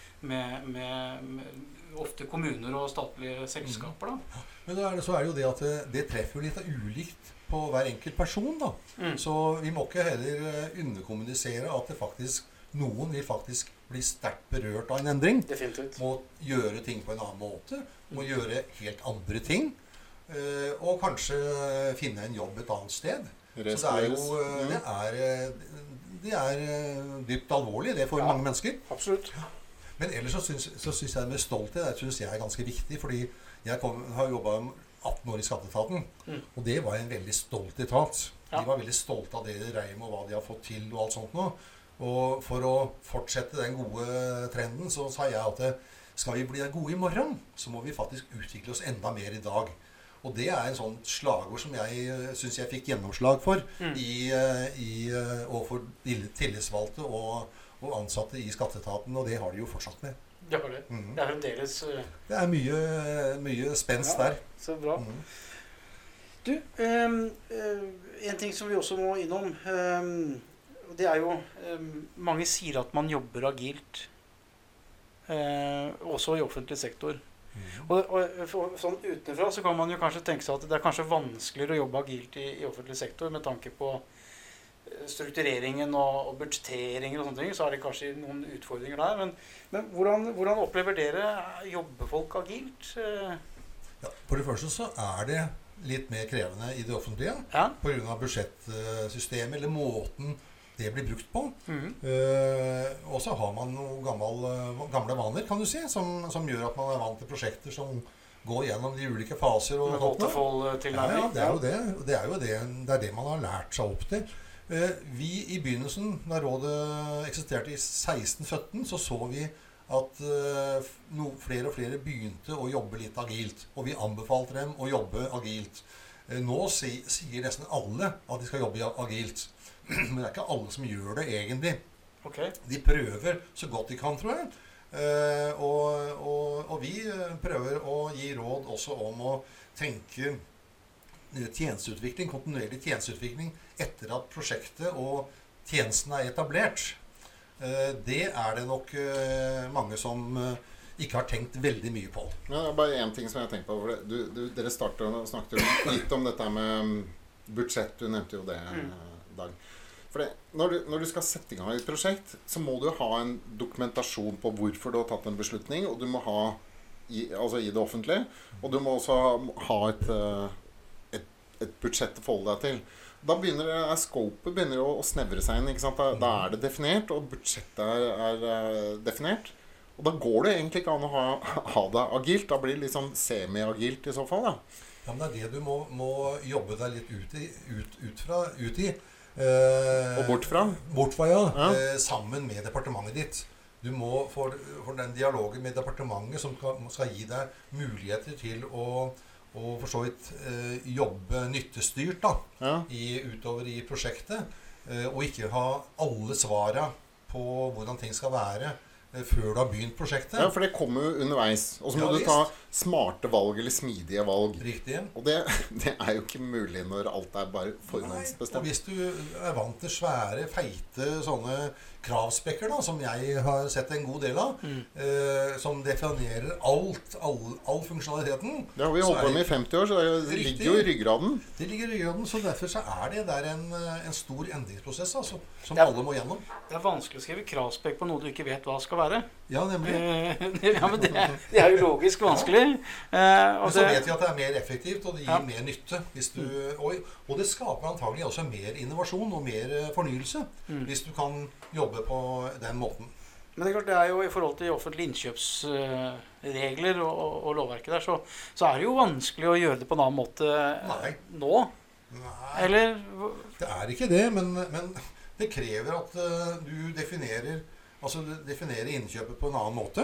med ofte kommuner og statlige selskaper. Da. Men så det jo det at det treffer litt ulikt på hver enkelt person, da. Så vi må ikke heller underkommunisere at det faktisk, noen vil faktisk bli sterkt berørt av en endring. Definitivt. Må gjøre ting på en annen måte, må gjøre helt andre ting, og kanskje finne en jobb et annet sted. Så det dypt alvorlig, det for mange mennesker. Absolutt. Men ellers så synes jeg med stolthet, det synes jeg ganske viktig, fordi jeg har jobbet 18 år i Skatteetaten, og det var en veldig stolt etat. De var veldig stolte av det de drev med, og hva de har fått til, og alt sånt nå. Og for å fortsette den gode trenden, så sa jeg at skal vi bli gode i morgen, så må vi faktisk utvikle oss enda mer i dag. Og det en sånn slagord som jeg synes jeg fikk gjennomslag for overfor tillitsvalgte og ansatte i Skatteetaten, og det har de jo fortsatt med. Det var det. Det fremdeles... Det mye spenst der. Så bra. Du, en ting som vi også må innom, det jo mange sier at man jobber agilt, også i offentlig sektor. Og sånn utenfra så kan man jo kanskje tenke seg at det kanskje vanskeligere å jobbe agilt i offentlig sektor med tanke på struktureringen og budsjetteringer og sånne ting, så det kanskje noen utfordringer der. Men hvordan opplever dere jobbefolk agilt? Ja, for det første så det litt mer krevende i det offentlige, på grunn av budsjettsystemet, eller måten det blir brukt på. Og så har man noen gamle vaner, kan du si, som gjør at man vant til prosjekter som går gjennom de ulike faser. Med waterfall-tilnærming. Ja, det jo det man har lært seg opp til. Vi i begynnelsen, da rådet eksisterte i 16-17, så vi at flere og flere begynte å jobbe litt agilt. Og vi anbefalte dem å jobbe agilt. Nå sier nesten alle at de skal jobbe agilt. Men det ikke alle som gjør det egentlig. Okay. De prøver så godt de kan, tror jeg. Og vi prøver å gi råd også om å tenke tjenesteutvikling, kontinuerlig tjenesteutvikling etter at prosjektet og tjenesten etablert. Det det nok mange som ikke har tenkt veldig mye på. Ja, det bare en ting som jeg har tenkt på. Dere snakket jo litt om dette med budsjett. Du nevnte jo det, Dag. For når du skal sette i gang et prosjekt, så må du ha en dokumentasjon på hvorfor du har tatt en beslutning, og du må ha i det offentlige, og du må også ha et budsjett å forholde deg til. Da scopet begynner å snevre seg inn, ikke sant? Da det definert, og budsjettet definert. Og da går det egentlig ikke an å ha det agilt. Da blir det liksom semi-agilt i så fall, da. Ja, men det du må jobbe deg litt ut i. Og bort fra, ja. Sammen med departementet ditt. Du må for den dialogen med departementet som skal gi deg muligheter til å for så vidt jobbe nyttestyrt utover i prosjektet, og ikke ha alle svarene på hvordan ting skal være før du har begynt prosjektet. Ja, for det kommer jo underveis. Og så må du ta smarte valg eller smidige valg. Riktig. Og det jo ikke mulig når alt bare forhåndsbestemt. Og hvis du vant til svære, feite sånne kravspekker, som jeg har sett en god del av, som definerer all funksjonaliteten. Det har vi holdt på med i 50 år, så det ligger jo i ryggraden. Det ligger i ryggraden, så derfor så det der en stor endringsprosess, som alle må gjennom. Det vanskelig å skrive kravspekk på noe du ikke vet hva skal skal være. Ja, nemlig. Ja, men det jo logisk vanskelig. Men så vet vi at det mer effektivt, og det gir mer nytte. Og det skaper antagelig også mer innovasjon og mer fornyelse, hvis du kan jobbe på den måten. Men det er klart, det jo i forhold til offentlige innkjøpsregler og lovverket der, så det jo vanskelig å gjøre det på en annen måte nå. Nei, eller? Det ikke det, men det krever at du definerer innkjøpet på en annen måte.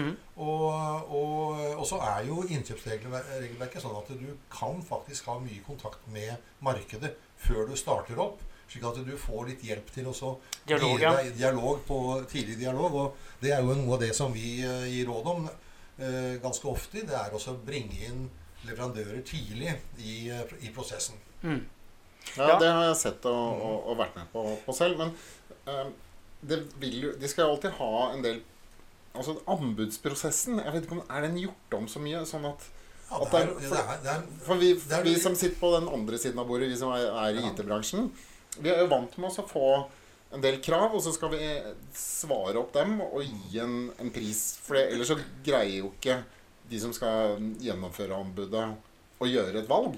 Og så jo innkjøpsregelverket sånn at du kan faktisk ha mye kontakt med markedet før du starter opp, slik at du får litt hjelp til å tidlig dialog, og det jo noe av det som vi gir råd om ganske ofte, det også å bringe inn leverandører tidlig i prosessen. Ja, det har jeg sett og vært med på selv, men de skal alltid ha en del, altså anbudsprosessen, jeg vet ikke om den gjort om så mye, sånn at for vi som sitter på den andre siden av bordet, vi som i IT-bransjen, vi jo vant med oss å få en del krav, og så skal vi svare opp dem og gi en pris, for ellers så greier jo ikke de som skal gjennomføre anbudet å gjøre et valg.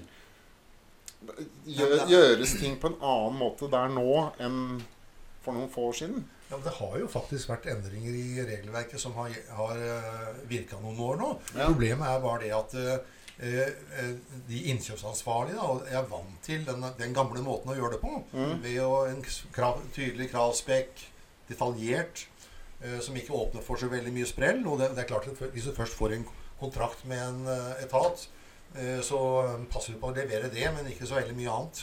Gjøres ting på en annen måte der nå enn for noen få år siden? Ja, men det har jo faktisk vært endringer i regelverket som har virket noen år nå. Ja. Problemet bare det at de innkjøpsansvarlige vant til den gamle måten å gjøre det på, ved en tydelig kravspekk, detaljert, som ikke åpner for så veldig mye sprell, og det klart at hvis du først får en kontrakt med en etat, så passer du på å levere det, men ikke så veldig mye annet.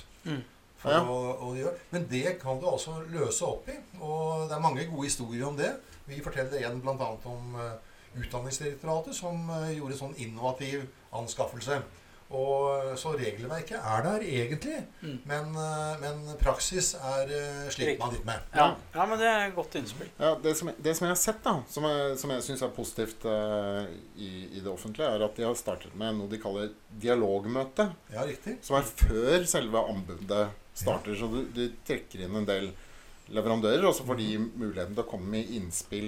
Men det kan du også løse opp i, og det mange gode historier om det. Vi forteller igjen blant annet om Utdanningsdirektoratet, som gjorde sånn innovativ anskaffelse. Og så regelverket der egentlig, men praksis sliter man litt med. Ja, men det et godt innspill. Ja, det som jeg har sett da, som jeg synes positivt i det offentlige, at de har startet med noe de kaller dialogmøte. Ja, riktig. Som før selve anbudet starter, så du trekker inn en del leverandører, og så får de muligheten til å komme med innspill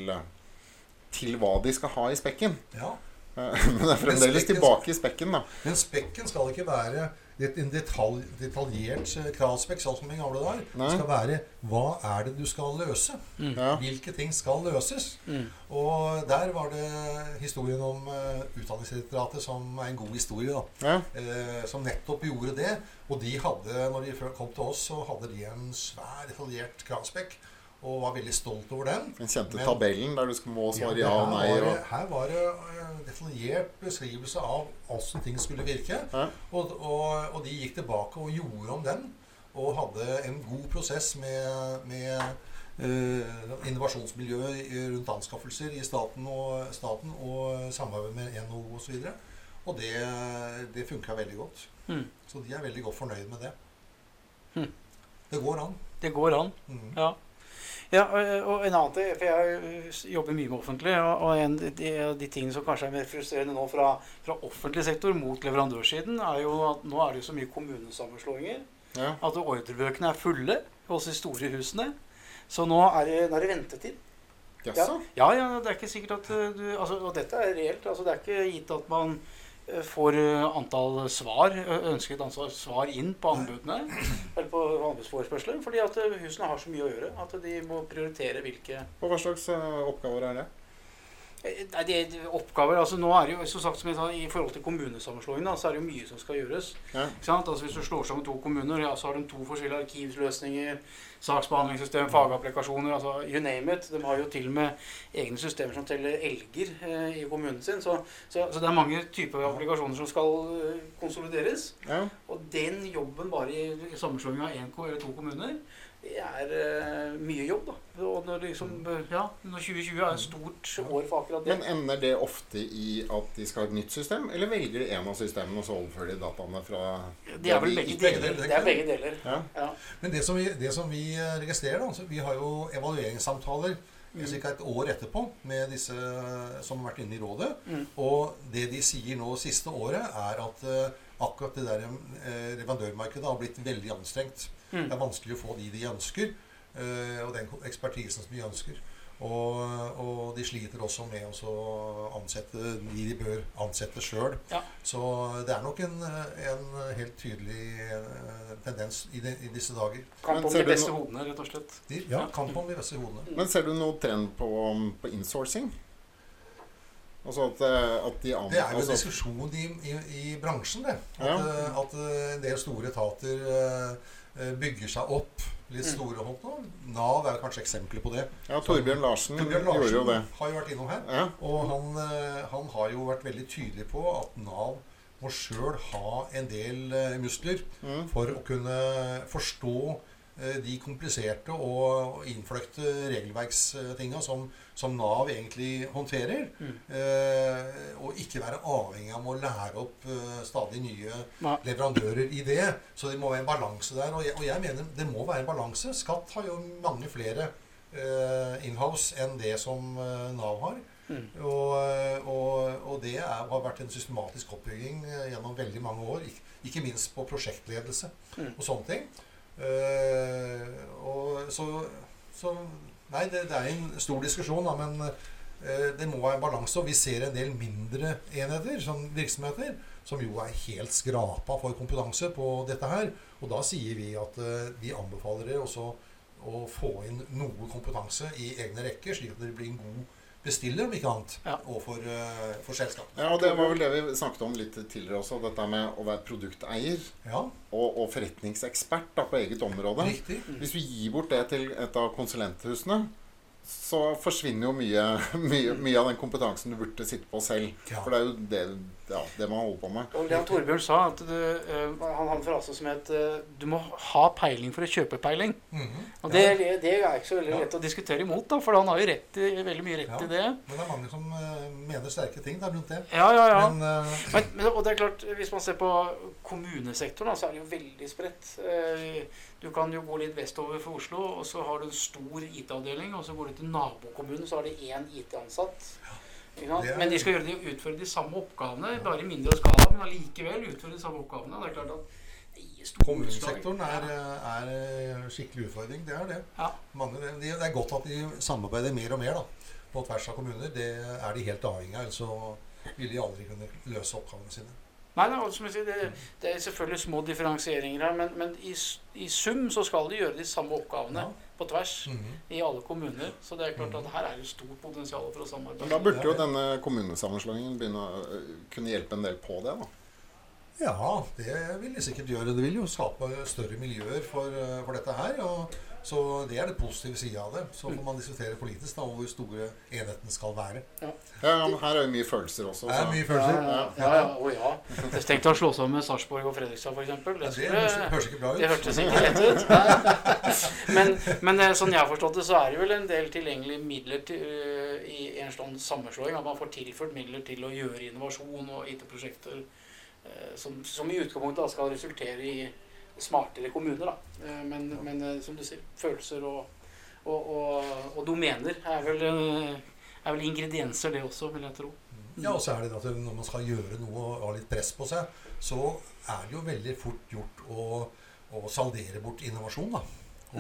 til hva de skal ha i spekken. Ja. Men det fremdeles tilbake i spekken da. Men spekken skal ikke være en detaljert kravspekk, sånn som i gamle dager. Det skal være, hva det du skal løse? Hvilke ting skal løses? Og der var det historien om Utdanningsdirektoratet som en god historie da. Som nettopp gjorde det. Og de hadde, når de kom til oss, så hadde de en svær detaljert kravspekk. Og var veldig stolt over den. Den kjente tabellen der du må svare ja og nei. Her var det detaljert beskrivelse av hvordan ting skulle virke. Og de gikk tilbake og gjorde om den, og hadde en god prosess med innovasjonsmiljøet rundt anskaffelser i staten og samarbeid med NHO og så videre. Og det funket veldig godt. Så de veldig godt fornøyd med det. Det går an. Det går an, ja. Ja, og en annen ting, for jeg jobber mye med offentlig, og en av de tingene som kanskje mer frustrerende nå fra offentlig sektor mot leverandørsiden, jo at nå det jo så mye kommunesammenslåinger, at ordrebøkene fulle hos de store husene, så nå det ventetid. Ja, det ikke sikkert at og dette reelt, det ikke gitt at man får antall svar, ønsket antall svar inn på anbudene, eller på anbudsforespørsler, fordi at husene har så mye å gjøre, at de må prioritere hvilke... Og hva slags oppgaver det? Nei, de oppgaver, nå det jo, så sagt som jeg sa, i forhold til kommunesammenslåingen, så det jo mye som skal gjøres. Ikke sant? Hvis du slår sammen 2 kommuner, så har de 2 forskjellige arkivløsninger, saksbehandlingssystem, fagapplikasjoner, you name it. De har jo til og med egne systemer som teller elger i kommunen sin, så det mange typer applikasjoner som skal konsolideres. Og den jobben bare i sammenslåingen av 1 eller 2 kommuner, det mye jobb da. Og når, når 2020 et stort år for akkurat det. Men ender det ofte i at de skal ha et nytt system, eller velger de en av systemene og så overfører de dataene fra... Det vel begge deler. Det begge deler. Ja. Men det som vi registrerer da, vi har jo evalueringssamtaler cirka et år etterpå med disse som har vært inne i rådet, og det de sier nå siste året at akkurat det der leverandørmarkedet har blitt veldig anstrengt. Det vanskelig å få de ønsker, og den ekspertisen som de ønsker. Og de sliter også med å ansette de bør ansette selv. Ja. Så det er nok en helt tydelig tendens i disse dager. Kamp om de beste hodene, rett og slett. Ja, kamp om de beste hodene. Men ser du noe trend på insourcing? Altså at de det er jo en diskusjon i bransjen, det. At en del store etater bygger seg opp litt store hånd nå. NAV er kanskje eksempler på det. Ja, Torbjørn Larsen gjorde jo det. Har jo vært innom her. Ja. Og han har jo vært veldig tydelig på at NAV må selv ha en del muskler for å kunne forstå de kompliserte og innfløkte regelverkstinga som NAV egentlig håndterer, og ikke være avhengig av å lære opp stadig nye leverandører i det. Så det må være en balanse der, og jeg mener det må være en balanse. Skatt har jo mange flere in-house enn det som NAV har. Og det har vært en systematisk oppbygging gjennom veldig mange år, ikke minst på prosjektledelse og sånne ting. Nei, det er en stor diskusjon da, men det må være en balanse, og vi ser en del mindre enheter, som virksomheter, som jo er helt skrapa for kompetanse på dette her, og da sier vi at vi anbefaler dere også å få inn noe kompetanse i egne rekker, slik at det blir en god bestiller, om ikke annet, og for selskap. Ja, og det var vel det vi snakket om litt tidligere også, dette med å være produkteier og forretningsekspert da, på eget område. Riktig. Hvis vi gir bort det til et av konsulenthusene, så forsvinner jo mye av den kompetansen du burde sitte på selv. For det er jo det man holder på med. Og Leon Torbjørn sa at han hadde en frase som het du må ha peiling for å kjøpe peiling. Og det er ikke så veldig lett å diskutere imot, da, for han har jo veldig mye rett i det. Men det er mange som mener sterke ting der rundt det. Ja. Men og det er klart, hvis man ser på kommunesektoren, så er det jo veldig spredt. Du kan jo gå litt vestover for Oslo, og så har du en stor IT-avdeling, og så går du til nabokommunen, så har de én IT-ansatt. Men de skal utføre de samme oppgavene, bare i mindre skala, men allikevel utføre de samme oppgavene. Det er klart at det gir store kommunesektoren er skikkelig utfordring, det er det. Ja. Det er godt at de samarbeider mer og mer da, på tvers av kommuner. Det er de helt avhengig av, ellers så vil de aldri kunne løse oppgavene sine. Nei, som jeg sier, det er selvfølgelig små differensieringer her, men i sum så skal de gjøre de samme oppgavene på tvers i alle kommuner. Så det er klart at her er det stort potensial for å samarbeide. Da burde jo denne kommunesammenslåingen kunne hjelpe en del på det, da. Ja, det vil de sikkert gjøre. Det vil jo skape større miljøer for dette her, så det er det positive siden av det. Så får man diskutere politisk da, hvor store enheten skal være. Ja, men her er jo mye følelser også. Det er mye følelser. Ja. Jeg tenkte å slå sammen med Sarpsborg og Fredrikstad, for eksempel. Det høres ikke bra ut. Det hørtes ikke lett ut. Men sånn jeg har forstått det, så er det vel en del tilgjengelige midler i en sånn sammenslåing, at man får tilført midler til å gjøre innovasjon og IT-prosjekter som i utgangspunktet skal resultere i smartere kommuner, da. Men som du sier, følelser og domener er vel ingredienser det også, vil jeg tro. Ja, og så er det at når man skal gjøre noe og ha litt press på seg, så er det jo veldig fort gjort å saldere bort innovasjon, da.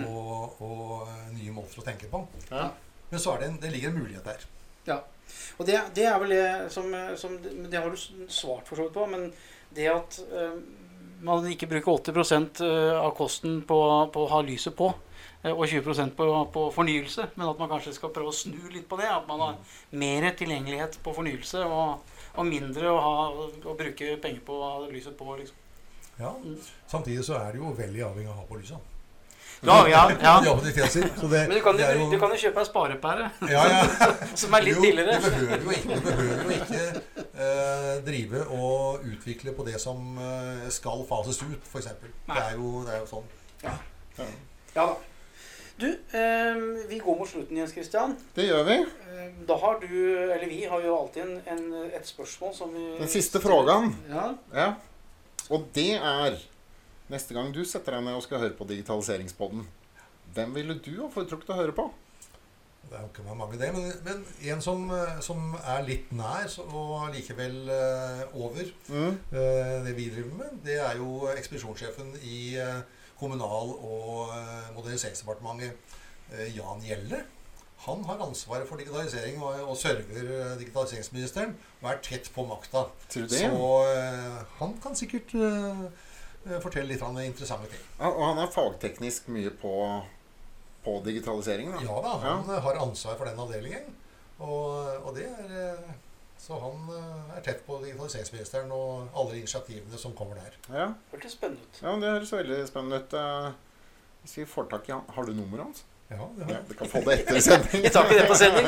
Og nye måter å tenke på. Ja. Men så det ligger en mulighet der. Ja, og det er vel det som det har du svart for så vidt på, men det at man ikke bruker 80% av kosten på å ha lyset på, og 20% på fornyelse, men at man kanskje skal prøve å snu litt på det, at man har mer tilgjengelighet på fornyelse, og mindre å bruke penger på å ha lyset på, liksom. Ja, samtidig så er det jo veldig avhengig av å ha på lyset. Ja. Men du kan jo kjøpe en sparepære, som er litt billigere. Du behøver jo ikke drive og utvikle på det som skal fases ut, for eksempel. Det er jo sånn. Ja da. Du, vi går mot slutten, Jens Christian. Det gjør vi. Da har vi har jo alltid et spørsmål som vi... Den siste frågan. Ja. Og det neste gang du setter deg ned og skal høre på Digitaliseringspodden, hvem ville du ha foretrukket å høre på? Det er jo ikke mange det, men en som er litt nær og likevel over det vi driver med, det er jo ekspedisjonssjefen i Kommunal- og moderniseringsdepartementet, Jan Gjelle. Han har ansvaret for digitalisering og server digitaliseringsministeren og tett på makta. Tror du det? Så han kan sikkert fortelle litt om interessante ting. Ja, og han fagteknisk mye på digitaliseringen, da? Ja da, han har ansvar for den avdelingen. Og det så han tett på digitaliseringsministeren og alle initiativene som kommer der. Ja. Det hørtes spennende ut. Ja, det høres veldig spennende ut. Hvis vi får tak i han, har du nummeret hans? Ja, det har Ja, du kan få det etter sending. Jeg tar ikke det på sending.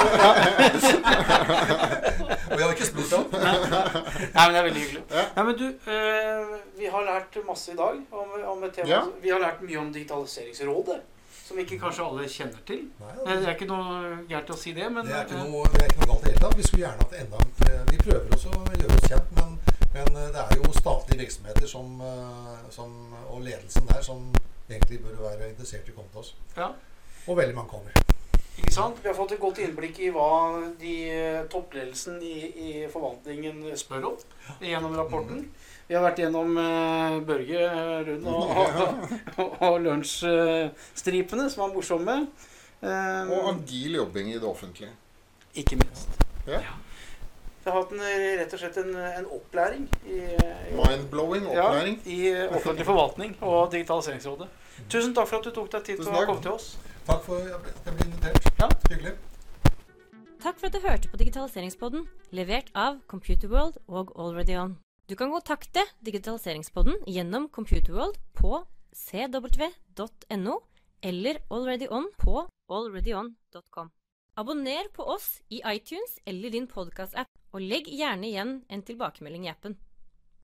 Og jeg har ikke spurt ham. Nei, men det veldig hyggelig. Ja. Nei, men du, vi har lært masse i dag om et tema. Ja. Vi har lært mye om digitaliseringsrådet, som ikke kanskje alle kjenner til. Nei, Det ikke noe gærent å si det, men det er ikke noe galt i det hele tatt. Vi skulle gjerne hatt vi prøver også å gjøre oss kjent, men det er jo statlige virksomheter og ledelsen der som egentlig bør være interessert i å komme til oss. Ja. Og veldig mange kommer. Ikke sant? Vi har fått et godt innblikk i hva toppledelsen i forvaltningen spør om gjennom rapporten. Vi har vært gjennom Børge, Rund og lunsjstripene, som var morsomme. Og agil jobbing i det offentlige. Ikke minst. Ja. Vi har hatt rett og slett en opplæring Mind-blowing opplæring. i offentlig forvaltning og digitaliseringsrådet. Tusen takk for at du tok deg tid til å komme til oss. Takk for at jeg ble invitert. Ja. Hyggelig. Takk for at du hørte på Digitaliseringspodden, levert av Computerworld og AlreadyOn. Du kan kontakte Digitaliseringspodden gjennom Computerworld på cw.no eller AlreadyOn på alreadyon.com. Abonner på oss i iTunes eller din podcast-app, og legg gjerne igjen en tilbakemelding i appen.